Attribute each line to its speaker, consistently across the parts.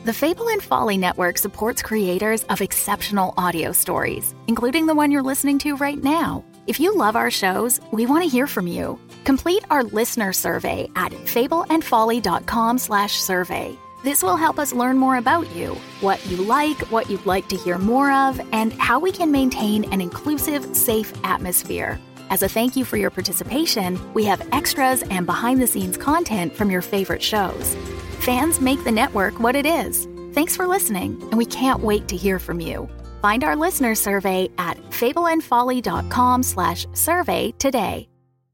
Speaker 1: The Fable and Folly Network supports creators of exceptional audio stories, including the one you're listening to right now. If you love our shows, we want to hear from you. Complete our listener survey at fableandfolly.com/survey. This will help us learn more about you, what you like, what you'd like to hear more of, and how we can maintain an inclusive, safe atmosphere. As a thank you for your participation, we have extras and behind-the-scenes content from your favorite shows. Fans make the network what it is. Thanks for listening, and we can't wait to hear from you. Find our listener survey at fableandfolly.com/survey today.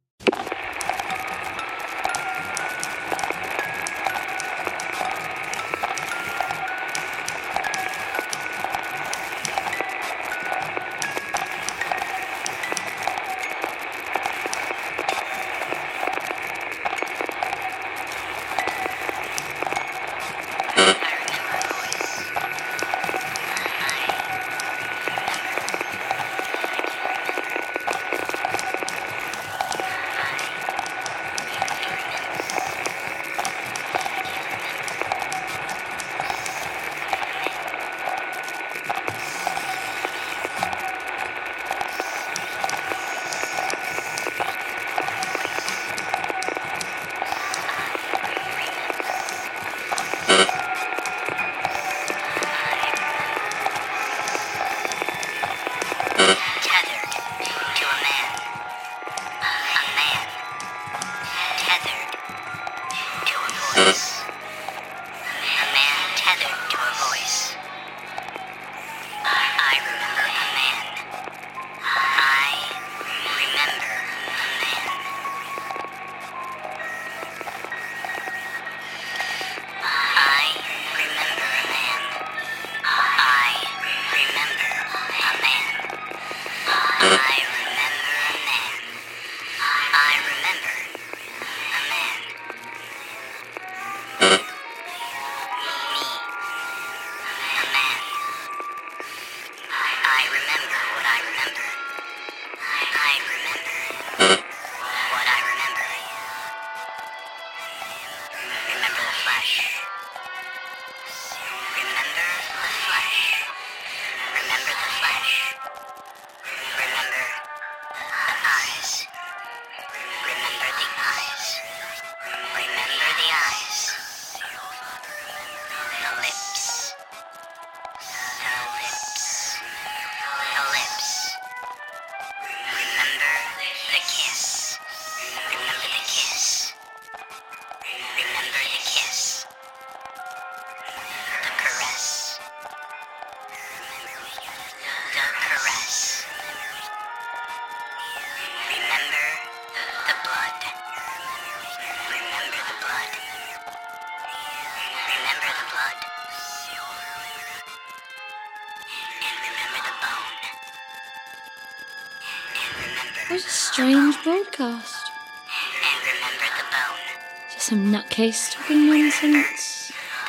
Speaker 2: What a strange broadcast.
Speaker 3: And remember the bone.
Speaker 2: Just some nutcase talking nonsense.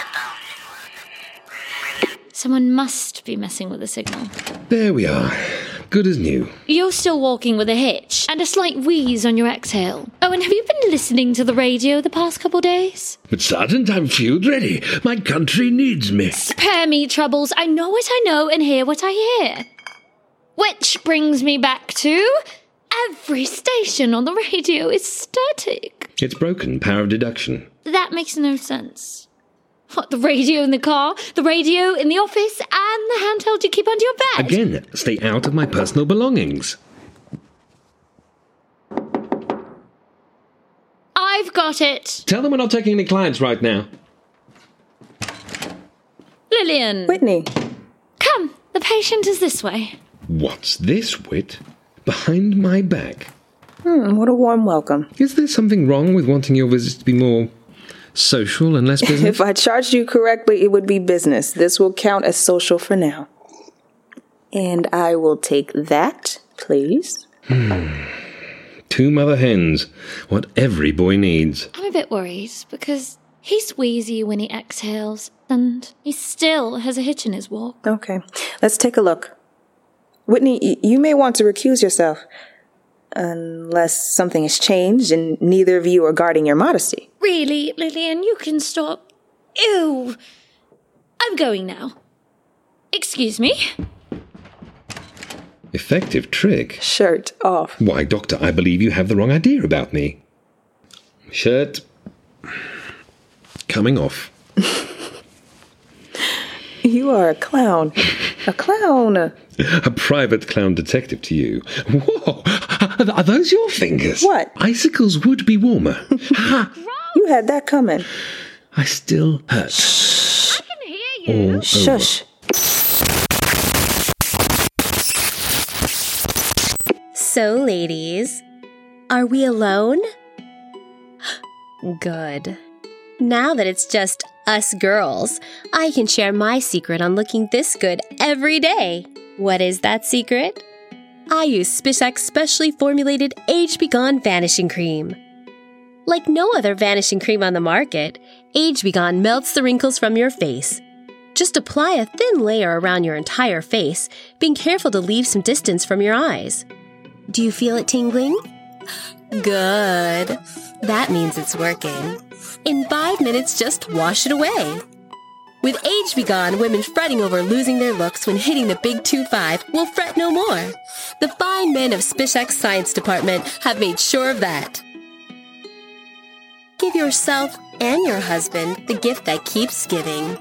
Speaker 2: Someone must be messing with the signal.
Speaker 4: There we are. Good as new.
Speaker 2: You're still walking with a hitch and a slight wheeze on your exhale. Oh, and have you been listening to the radio the past couple days?
Speaker 4: But Sergeant, I'm field ready. My country needs me.
Speaker 2: Spare me troubles. I know what I know and hear what I hear. Which brings me back to... every station on the radio is static.
Speaker 4: It's broken. Power of deduction.
Speaker 2: That makes no sense. What, the radio in the car, the radio in the office, and the handheld you keep under your bed?
Speaker 4: Again, stay out of my personal belongings.
Speaker 2: I've got it.
Speaker 4: Tell them we're not taking any clients right now.
Speaker 2: Lillian.
Speaker 5: Whitney.
Speaker 2: Come, the patient is this way.
Speaker 4: What's this, Whit? Behind my back?
Speaker 5: What a warm welcome.
Speaker 4: Is there something wrong with wanting your visits to be more social and less business?
Speaker 5: If I charged you correctly, it would be business. This will count as social for now. And I will take that, please.
Speaker 4: 2 mother hens. What every boy needs.
Speaker 2: I'm a bit worried because he's wheezy when he exhales and he still has a hitch in his walk.
Speaker 5: Okay, let's take a look. Whitney, you may want to recuse yourself. Unless something has changed and neither of you are guarding your modesty.
Speaker 2: Really, Lillian, you can stop. Ew. I'm going now. Excuse me.
Speaker 4: Effective trick?
Speaker 5: Shirt off.
Speaker 4: Why, Doctor, I believe you have the wrong idea about me. Shirt coming off.
Speaker 5: You are a clown. A clown.
Speaker 4: A private clown detective to you. Whoa! Are those your fingers?
Speaker 5: What?
Speaker 4: Icicles would be warmer. Ha!
Speaker 5: You had that coming.
Speaker 4: I still hurt.
Speaker 2: I can hear you.
Speaker 4: All over.
Speaker 5: Shush.
Speaker 6: So, ladies, are we alone? Good. Now that it's just us girls, I can share my secret on looking this good every day. What is that secret? I use Spishak's specially formulated Age Begone Vanishing Cream. Like no other vanishing cream on the market, Age Begone melts the wrinkles from your face. Just apply a thin layer around your entire face, being careful to leave some distance from your eyes. Do you feel it tingling? Good. That means it's working. In 5 minutes, just wash it away. With Age Begone, women fretting over losing their looks when hitting the big 2-5 will fret no more. The fine men of Spishak's science department have made sure of that. Give yourself and your husband the gift that keeps giving.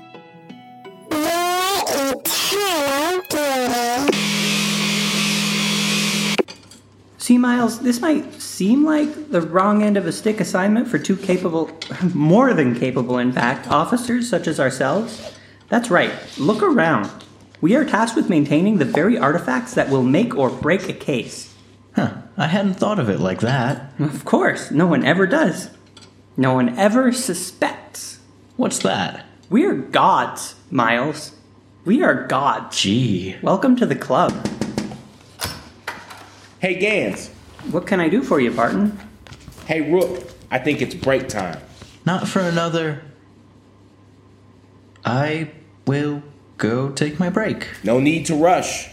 Speaker 7: See, Miles, this might seem like the wrong end of a stick assignment for two capable, more than capable, in fact, officers such as ourselves. That's right. Look around. We are tasked with maintaining the very artifacts that will make or break a case.
Speaker 8: I hadn't thought of it like that.
Speaker 7: Of course, no one ever does. No one ever suspects.
Speaker 8: What's that?
Speaker 7: We are gods, Miles. We are gods.
Speaker 8: Gee.
Speaker 7: Welcome to the club.
Speaker 9: Hey, Gans.
Speaker 7: What can I do for you, Barton?
Speaker 9: Hey, Rook. I think it's break time.
Speaker 8: Not for another... I will go take my break.
Speaker 9: No need to rush.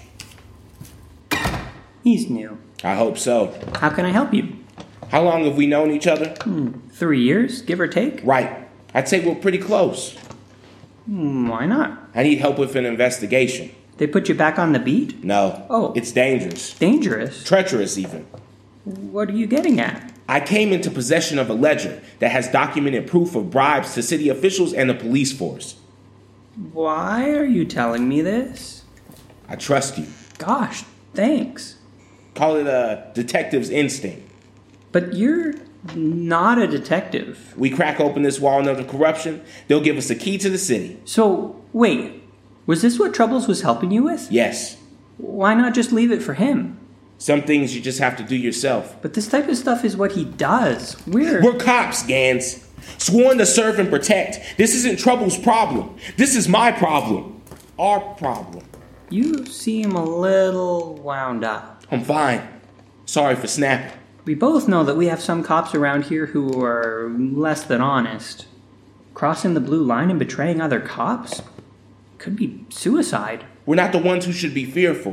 Speaker 7: He's new.
Speaker 9: I hope so.
Speaker 7: How can I help you?
Speaker 9: How long have we known each other?
Speaker 7: 3 years, give or take?
Speaker 9: Right. I'd say we're pretty close.
Speaker 7: Why not?
Speaker 9: I need help with an investigation.
Speaker 7: They put you back on the beat?
Speaker 9: No.
Speaker 7: Oh.
Speaker 9: It's dangerous.
Speaker 7: Dangerous?
Speaker 9: Treacherous, even.
Speaker 7: What are you getting at?
Speaker 9: I came into possession of a ledger that has documented proof of bribes to city officials and the police force.
Speaker 7: Why are you telling me this?
Speaker 9: I trust you.
Speaker 7: Gosh, thanks.
Speaker 9: Call it a detective's instinct.
Speaker 7: But you're not a detective.
Speaker 9: We crack open this walnut of corruption, they'll give us a key to the city.
Speaker 7: So, wait. Was this what Troubles was helping you with?
Speaker 9: Yes.
Speaker 7: Why not just leave it for him?
Speaker 9: Some things you just have to do yourself.
Speaker 7: But this type of stuff is what he does.
Speaker 9: We're cops, Gans. Sworn to serve and protect. This isn't Trouble's problem. This is my problem. Our problem.
Speaker 7: You seem a little wound up.
Speaker 9: I'm fine. Sorry for snapping.
Speaker 7: We both know that we have some cops around here who are less than honest. Crossing the blue line and betraying other cops? Could be suicide.
Speaker 9: We're not the ones who should be fearful.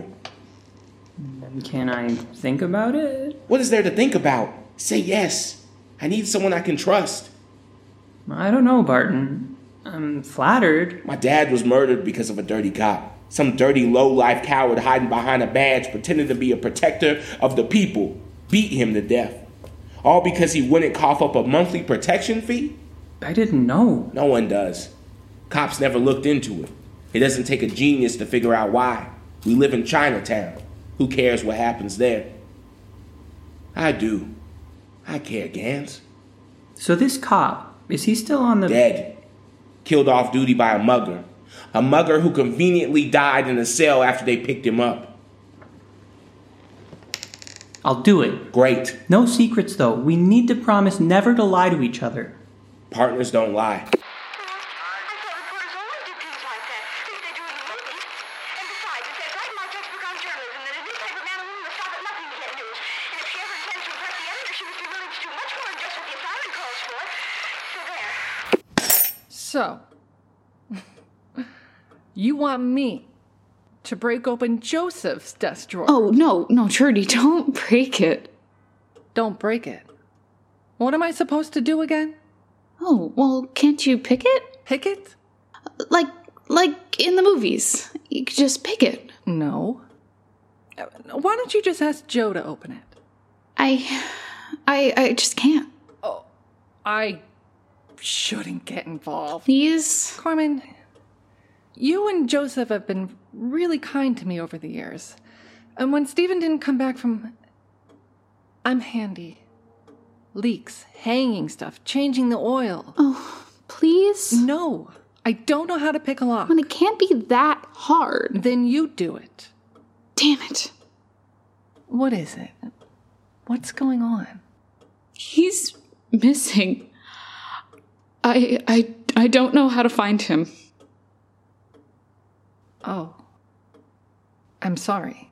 Speaker 7: Can I think about it?
Speaker 9: What is there to think about? Say yes. I need someone I can trust.
Speaker 7: I don't know, Barton. I'm flattered.
Speaker 9: My dad was murdered because of a dirty cop. Some dirty, low-life coward hiding behind a badge pretending to be a protector of the people. Beat him to death. All because he wouldn't cough up a monthly protection fee?
Speaker 7: I didn't know.
Speaker 9: No one does. Cops never looked into it. It doesn't take a genius to figure out why. We live in Chinatown. Who cares what happens there? I do. I care, Gans.
Speaker 7: So this cop, is he still on the...
Speaker 9: Dead. Killed off duty by a mugger. A mugger who conveniently died in a cell after they picked him up.
Speaker 7: I'll do it.
Speaker 9: Great.
Speaker 7: No secrets, though. We need to promise never to lie to each other.
Speaker 9: Partners don't lie.
Speaker 10: So, you want me to break open Joseph's desk drawer?
Speaker 2: Oh, no, Trudy, don't break it.
Speaker 10: Don't break it. What am I supposed to do again?
Speaker 2: Oh, well, can't you pick it?
Speaker 10: Pick it?
Speaker 2: Like
Speaker 11: Like in the movies. You could just pick it.
Speaker 10: No. Why don't you just ask Joe to open it?
Speaker 11: I just can't.
Speaker 10: Oh, I shouldn't get involved.
Speaker 11: Please?
Speaker 10: Carmen, you and Joseph have been really kind to me over the years. And when Stephen didn't come back from... I'm handy. Leaks, hanging stuff, changing the oil.
Speaker 11: Oh, please?
Speaker 10: No, I don't know how to pick a lock.
Speaker 11: Well, it can't be that hard.
Speaker 10: Then you do it.
Speaker 11: Damn it.
Speaker 10: What is it? What's going on?
Speaker 11: He's missing. I don't know how to find him.
Speaker 10: Oh. I'm sorry.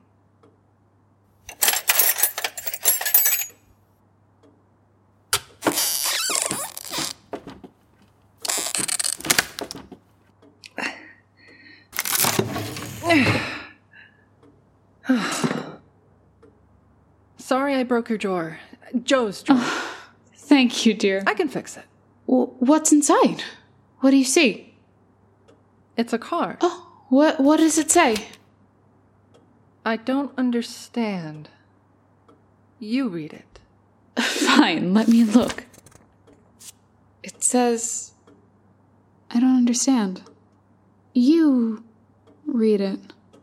Speaker 10: Sorry I broke your drawer. Joe's drawer.
Speaker 11: Thank you, dear.
Speaker 10: I can fix it.
Speaker 11: What's inside? What do you see?
Speaker 10: It's a card.
Speaker 11: Oh, what does it say?
Speaker 10: I don't understand. You read it.
Speaker 11: Fine, let me look. It says... I don't understand. You read it.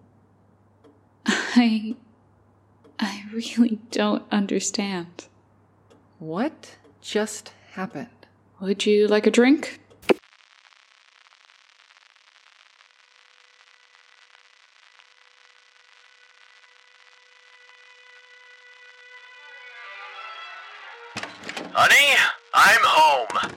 Speaker 11: I really don't understand.
Speaker 10: What just happened?
Speaker 11: Would you like a drink?
Speaker 12: Honey, I'm home.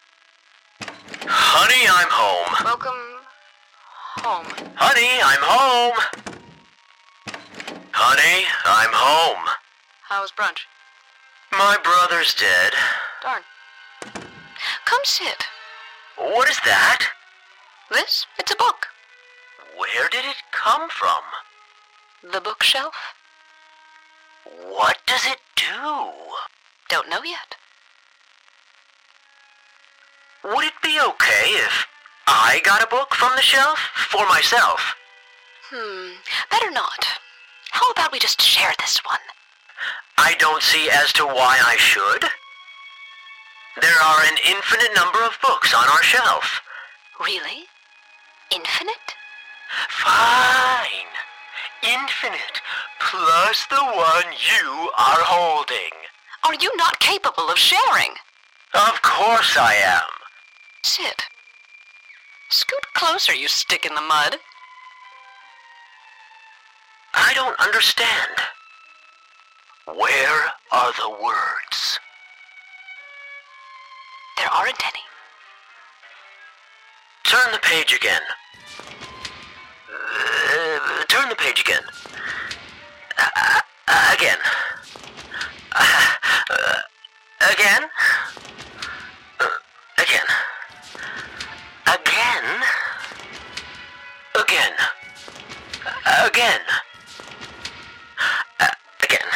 Speaker 12: Honey, I'm home.
Speaker 3: Welcome home.
Speaker 12: Honey, I'm home. Honey, I'm home.
Speaker 3: How was brunch?
Speaker 12: My brother's dead.
Speaker 3: Darn. Come sit.
Speaker 12: What is that?
Speaker 3: This? It's a book.
Speaker 12: Where did it come from?
Speaker 3: The bookshelf?
Speaker 12: What does it do?
Speaker 3: Don't know yet.
Speaker 12: Would it be okay if I got a book from the shelf for myself?
Speaker 3: Better not. How about we just share this one?
Speaker 12: I don't see as to why I should. There are an infinite number of books on our shelf.
Speaker 3: Really? Infinite?
Speaker 12: Fine. Infinite plus the one you are holding.
Speaker 3: Are you not capable of sharing?
Speaker 12: Of course I am.
Speaker 3: Sit. Scoot closer, you stick in the mud.
Speaker 12: I don't understand. Where are the words?
Speaker 3: There aren't any.
Speaker 12: Turn the page again. Turn the page again. Again. Again. Again. Again. Again. Again. Again.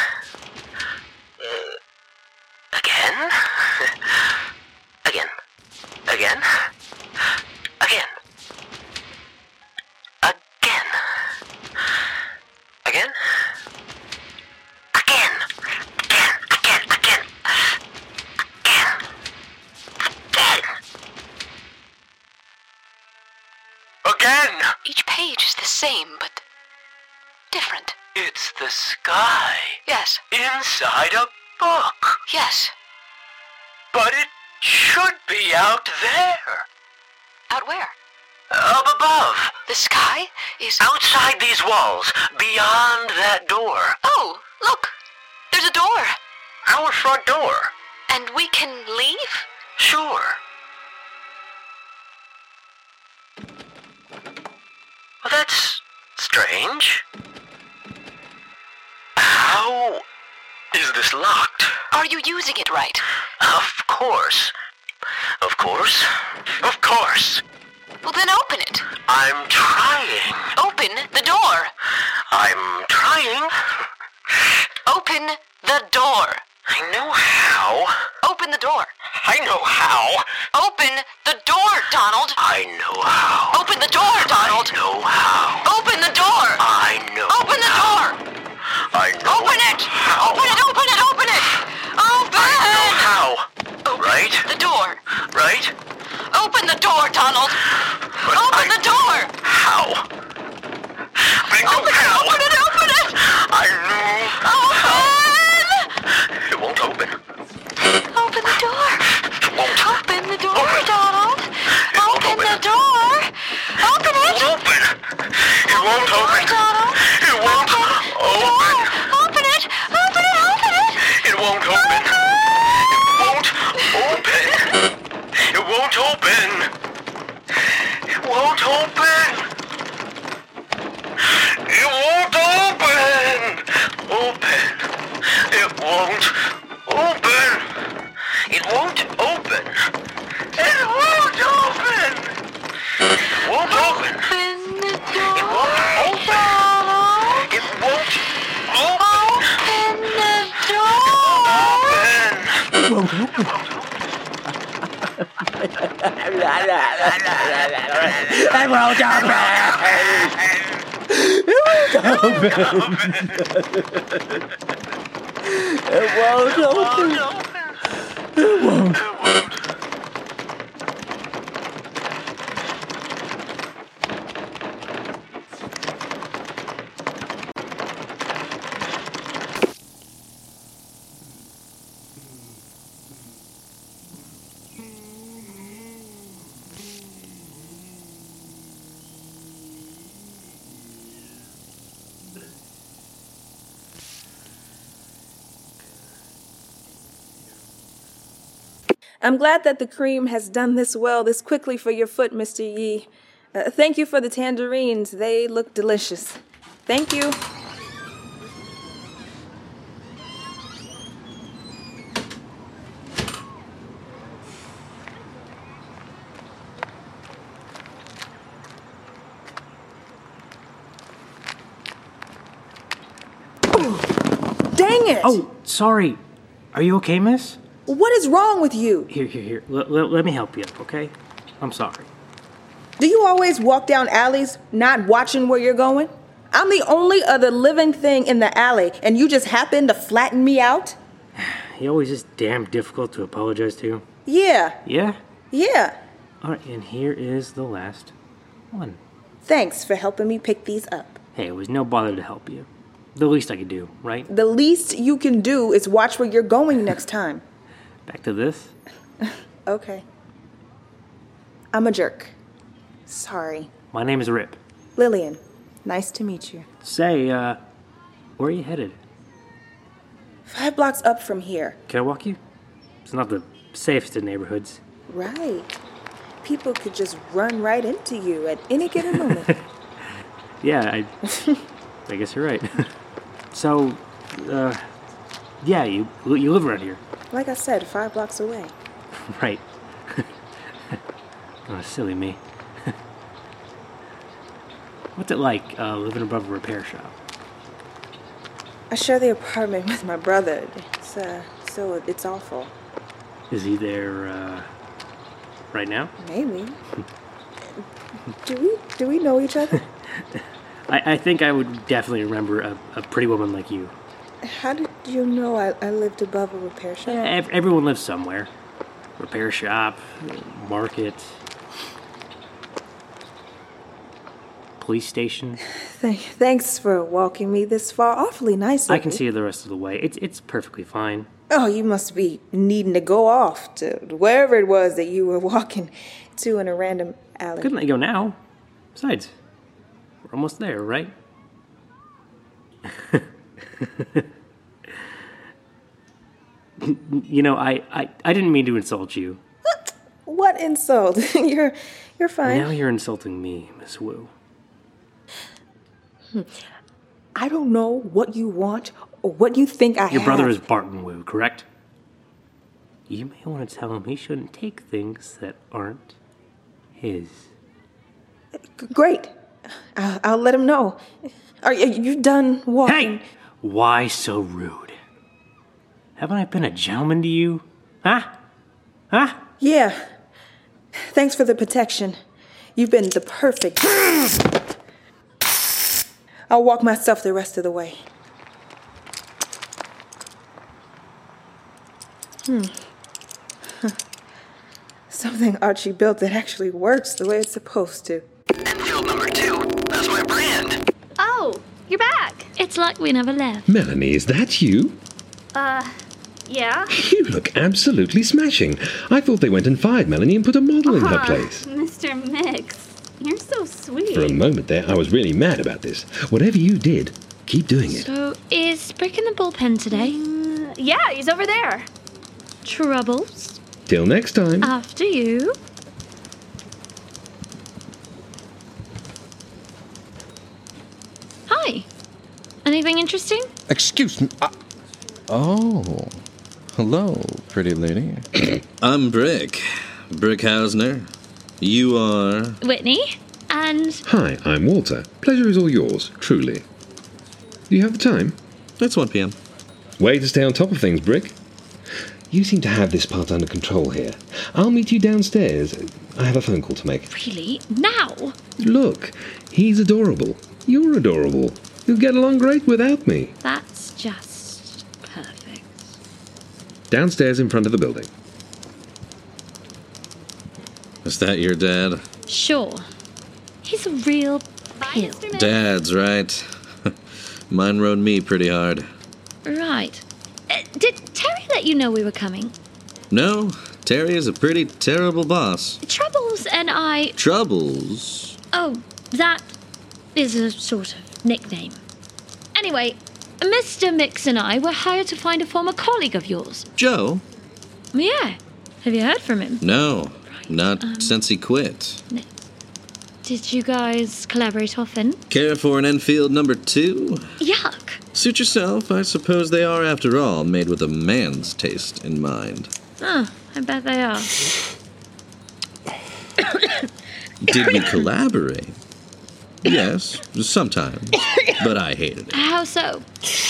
Speaker 12: Again. Again. Again. Again. Again. Again. Again. Again. Again. Again.
Speaker 3: Each page is the same, but different.
Speaker 12: It's the sky.
Speaker 3: Yes.
Speaker 12: Inside a book.
Speaker 3: Yes.
Speaker 12: But it should be out there.
Speaker 3: Out where?
Speaker 12: Up above.
Speaker 3: The sky is...
Speaker 12: Outside these walls. Beyond that door.
Speaker 3: Oh, look. There's a door.
Speaker 12: Our front door.
Speaker 3: And we can leave?
Speaker 12: Sure. Well, that's strange. How is this locked?
Speaker 3: Are you using it right?
Speaker 12: Of course. Of course. Of course.
Speaker 3: Well, then open it.
Speaker 12: I'm trying.
Speaker 3: Open the door.
Speaker 12: I'm trying.
Speaker 3: Open the door.
Speaker 12: I know how.
Speaker 3: Open the door.
Speaker 12: I know how.
Speaker 3: Open the door, Donald.
Speaker 12: I know how.
Speaker 3: Open the door, Donald. Open the door, Donald! Open the door!
Speaker 12: How? I know how!
Speaker 3: Open it! Open it!
Speaker 12: I knew.
Speaker 3: Open!
Speaker 12: It won't open.
Speaker 3: Open the door!
Speaker 12: It won't.
Speaker 3: Open the door,
Speaker 12: Open.
Speaker 3: Donald!
Speaker 12: It won't
Speaker 3: Open the door! Open it!
Speaker 12: It won't open. It won't open.
Speaker 3: Donald!
Speaker 12: It won't open.
Speaker 3: Open it! Open it! Open it!
Speaker 12: It won't open. It won't open. It won't open. It won't open. Open. It won't open. It won't open. It won't open. It won't open.
Speaker 3: Open the door!
Speaker 12: It won't open. It won't open.
Speaker 3: Open the door!
Speaker 7: It won't open.
Speaker 5: I'm glad that the cream has done this well this quickly for your foot, Mr. Yi. Thank you for the tangerines. They look delicious. Thank you. Dang it!
Speaker 13: Oh, sorry. Are you okay, miss?
Speaker 5: What is wrong with you?
Speaker 13: Here. Let me help you up, okay? I'm sorry.
Speaker 5: Do you always walk down alleys not watching where you're going? I'm the only other living thing in the alley, and you just happen to flatten me out?
Speaker 13: You're always just damn difficult to apologize to.
Speaker 5: Yeah.
Speaker 13: Yeah?
Speaker 5: Yeah.
Speaker 13: All right, and here is the last one.
Speaker 5: Thanks for helping me pick these up.
Speaker 13: Hey, it was no bother to help you. The least I could do, right?
Speaker 5: The least you can do is watch where you're going next time.
Speaker 13: Back to this?
Speaker 5: Okay. I'm a jerk. Sorry.
Speaker 13: My name is Rip.
Speaker 5: Lillian, nice to meet you.
Speaker 13: Say, where are you headed?
Speaker 5: 5 blocks up from here.
Speaker 13: Can I walk you? It's not the safest of neighborhoods.
Speaker 5: Right. People could just run right into you at any given moment.
Speaker 13: Yeah, I guess you're right. So, yeah, you live around here.
Speaker 5: Like I said, 5 blocks away.
Speaker 13: Right. Oh, silly me. What's it like, living above a repair shop?
Speaker 5: I share the apartment with my brother. So it's awful.
Speaker 13: Is he there, right now?
Speaker 5: Maybe. Do we know each other?
Speaker 13: I think I would definitely remember a pretty woman like you.
Speaker 5: How did you know I lived above a repair shop?
Speaker 13: Yeah, everyone lives somewhere. Repair shop, market, police station.
Speaker 5: Thanks for walking me this far. Awfully nice of
Speaker 13: I can
Speaker 5: you.
Speaker 13: see you the rest of the way. It's perfectly fine.
Speaker 5: Oh, you must be needing to go off to wherever it was that you were walking to in a random alley.
Speaker 13: Couldn't let you go now. Besides, we're almost there, right? You know, I didn't mean to insult you.
Speaker 5: What insult? You're fine.
Speaker 13: Now you're insulting me, Miss Wu.
Speaker 5: I don't know what you want or what you think I have.
Speaker 13: Your brother is Barton Wu, correct? You may want to tell him he shouldn't take things that aren't his.
Speaker 5: Great. I'll let him know. Are you done walking?
Speaker 13: Hey! Why so rude? Haven't I been a gentleman to you? Huh? Huh?
Speaker 5: Yeah. Thanks for the protection. You've been the perfect... I'll walk myself the rest of the way. something Archie built that actually works the way it's supposed to.
Speaker 12: Enfield number 2, that's my brand.
Speaker 2: Oh, you're back. It's like we never left.
Speaker 4: Melanie, is that you?
Speaker 2: Yeah?
Speaker 4: You look absolutely smashing. I thought they went and fired Melanie and put a model in her place.
Speaker 2: Mr. Mix, you're so sweet.
Speaker 4: For a moment there, I was really mad about this. Whatever you did, keep doing it.
Speaker 2: So, is Brick in the bullpen today? Yeah, he's over there. Troubles?
Speaker 4: Till next time.
Speaker 2: After you. Hi. Anything interesting?
Speaker 14: Excuse me. Oh. Hello, pretty lady. I'm Brick. Brick Hausner. You are...
Speaker 2: Whitney. And...
Speaker 4: Hi, I'm Walter. Pleasure is all yours, truly. Do you have the time?
Speaker 14: It's 1 p.m.
Speaker 4: Way to stay on top of things, Brick. You seem to have this part under control here. I'll meet you downstairs. I have a phone call to make.
Speaker 2: Really? Now?
Speaker 4: Look, he's adorable. You're adorable. You'll get along great without me.
Speaker 2: That's just perfect.
Speaker 4: Downstairs in front of the building.
Speaker 14: Is that your dad?
Speaker 2: Sure. He's a real pill.
Speaker 14: Dad's right. Mine rode me pretty hard.
Speaker 2: Right. Did Terry let you know we were coming?
Speaker 14: No, Terry is a pretty terrible boss.
Speaker 2: Troubles and I...
Speaker 14: Troubles?
Speaker 2: Oh, that is a sort of nickname. Anyway, Mr. Mix and I were hired to find a former colleague of yours.
Speaker 14: Joe?
Speaker 2: Yeah. Have you heard from him?
Speaker 14: No, not since he quit.
Speaker 2: No. Did you guys collaborate often?
Speaker 14: Care for an Enfield number 2?
Speaker 2: Yuck.
Speaker 14: Suit yourself, I suppose they are, after all, made with a man's taste in mind.
Speaker 2: Oh, I bet they are.
Speaker 14: Did we collaborate? Yes, sometimes, but I hated it.
Speaker 2: How so?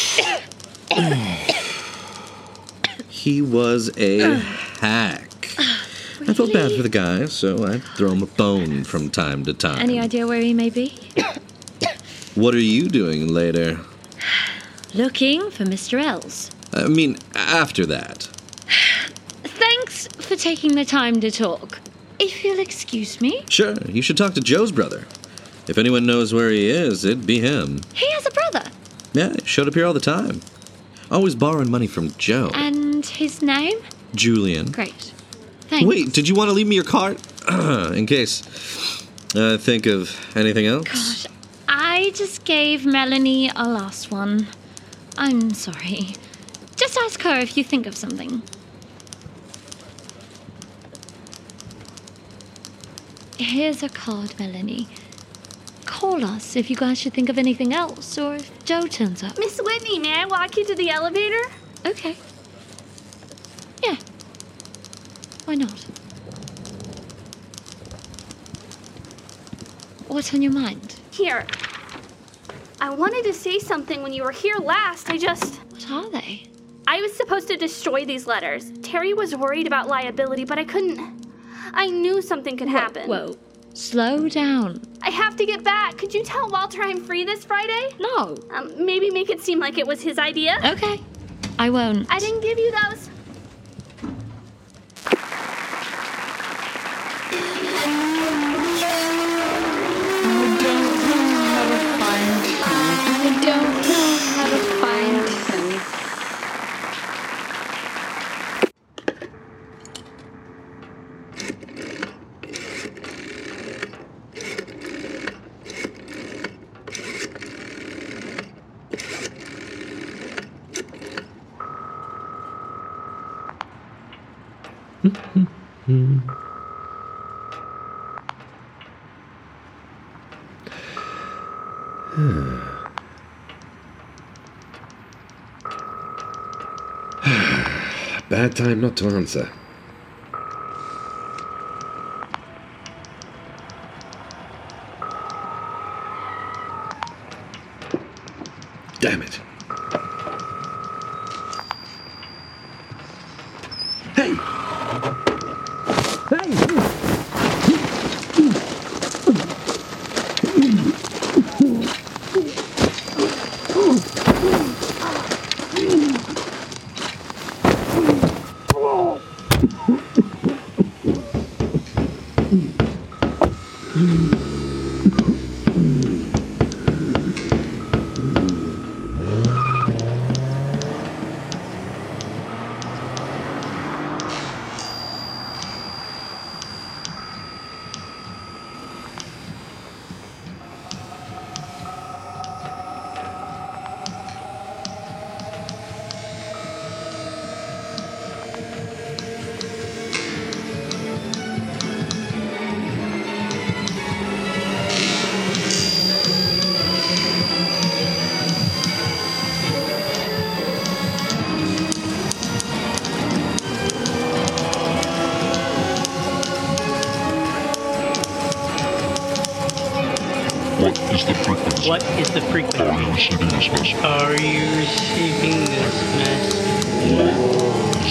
Speaker 14: He was a hack. I felt bad for the guy, so I'd throw him a bone from time to time.
Speaker 2: Any idea where he may be?
Speaker 14: What are you doing later?
Speaker 2: Looking for Mr. Els.
Speaker 14: I mean, after that.
Speaker 2: Thanks for taking the time to talk. If you'll excuse me.
Speaker 14: Sure, you should talk to Joe's brother. If anyone knows where he is, it'd be him.
Speaker 2: He has a brother.
Speaker 14: Yeah, he showed up here all the time. Always borrowing money from Joe.
Speaker 2: And his name?
Speaker 14: Julian.
Speaker 2: Great. Thanks.
Speaker 14: Wait, did you want to leave me your card? In case I think of anything else?
Speaker 2: Gosh, I just gave Melanie a last one. I'm sorry. Just ask her if you think of something. Here's a card, Melanie. Call us if you guys should think of anything else, or if Joe turns up.
Speaker 15: Miss Whitney, may I walk you to the elevator?
Speaker 2: Okay. Yeah. Why not? What's on your mind?
Speaker 15: Here. I wanted to say something when you were here last.
Speaker 2: What are they?
Speaker 15: I was supposed to destroy these letters. Terry was worried about liability, but I couldn't. I knew something could happen.
Speaker 2: Whoa. Slow down.
Speaker 15: I have to get back. Could you tell Walter I'm free this Friday?
Speaker 2: No.
Speaker 15: Maybe make it seem like it was his idea?
Speaker 2: Okay. I won't.
Speaker 15: I didn't give you those.
Speaker 11: I don't know how to find him.
Speaker 4: Bad time not to answer. Damn it. Hey!
Speaker 16: What is the frequency? Are you receiving this message? Are you receiving this message?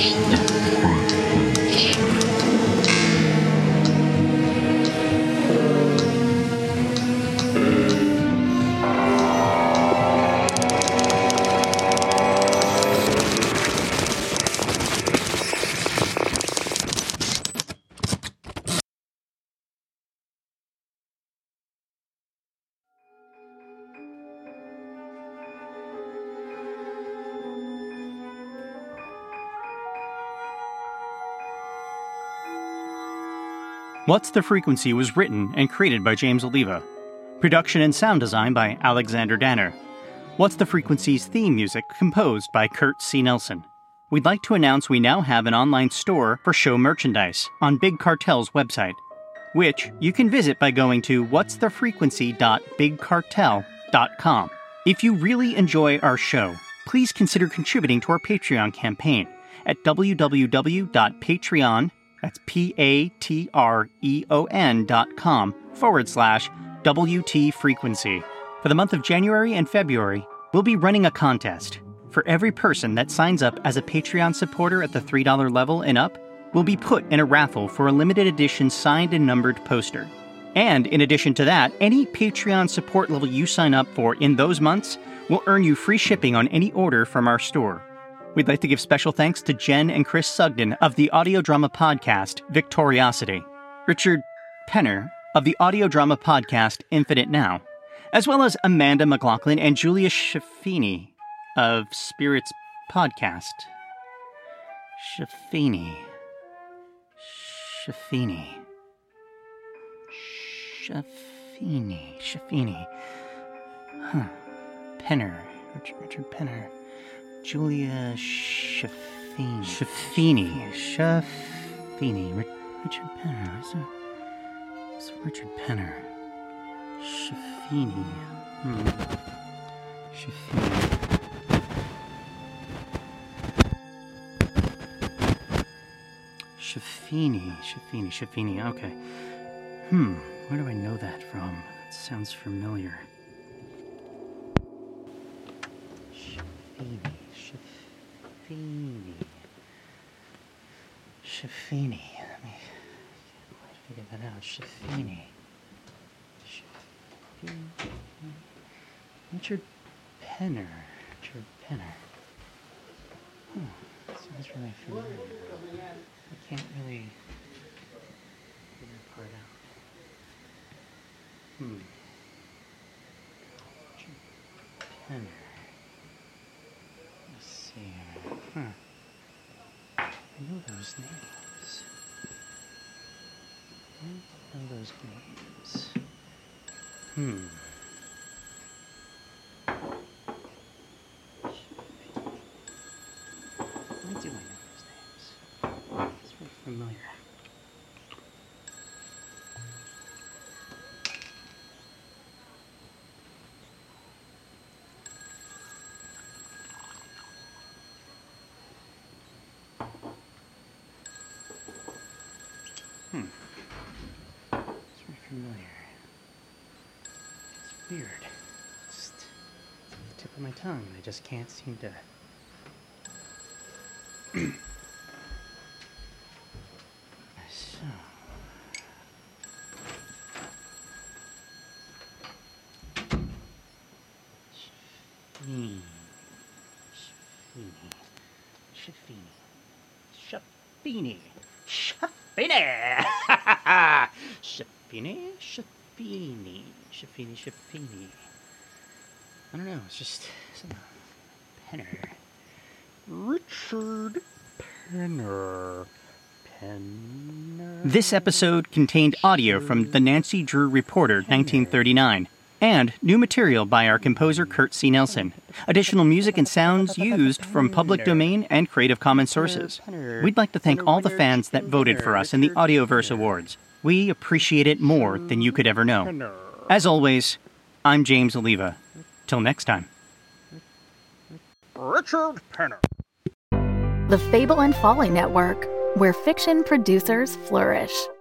Speaker 17: What's the Frequency was written and created by James Oliva. Production and sound design by Alexander Danner. What's the Frequency's theme music composed by Kurt C. Nelson. We'd like to announce we now have an online store for show merchandise on Big Cartel's website, which you can visit by going to what'sthefrequency.bigcartel.com. If you really enjoy our show, please consider contributing to our Patreon campaign at www.patreon.com. That's patreon.com/WT Frequency. For the month of January and February, we'll be running a contest. For every person that signs up as a Patreon supporter at the $3 level and up, will be put in a raffle for a limited edition signed and numbered poster. And in addition to that, any Patreon support level you sign up for in those months will earn you free shipping on any order from our store. We'd like to give special thanks to Jen and Chris Sugden of the audio drama podcast Victoriosity, Richard Penner of the audio drama podcast Infinite Now, as well as Amanda McLaughlin and Julia Schaffini of Spirits Podcast. Schaffini. Huh. Penner. Richard Penner. Julia Schaffini. Richard Penner. What's Richard Penner? Schaffini. Schaffini. Okay. Where do I know that from? That sounds familiar. Schaffini. Let me figure that out. Schaffini. Richard Penner. Sounds really familiar. I can't really figure that part out. Richard Penner. Let's see here. I know those names. Why do I know those names? It's very familiar. It's weird. Just at the tip of my tongue. I just can't seem to. Schaffini. Shaffini. I don't know, it's just some Penner. Richard Penner. This episode contained audio from the Nancy Drew Reporter, 1939, and new material by our composer Kurt C. Nelson. Additional music and sounds used from public domain and Creative Commons sources. We'd like to thank all the fans that voted for us in the Audioverse Awards. We appreciate it more than you could ever know. As always, I'm James Oliva. Till next time.
Speaker 11: Richard Penner.
Speaker 1: The Fable and Folly Network, where fiction producers flourish.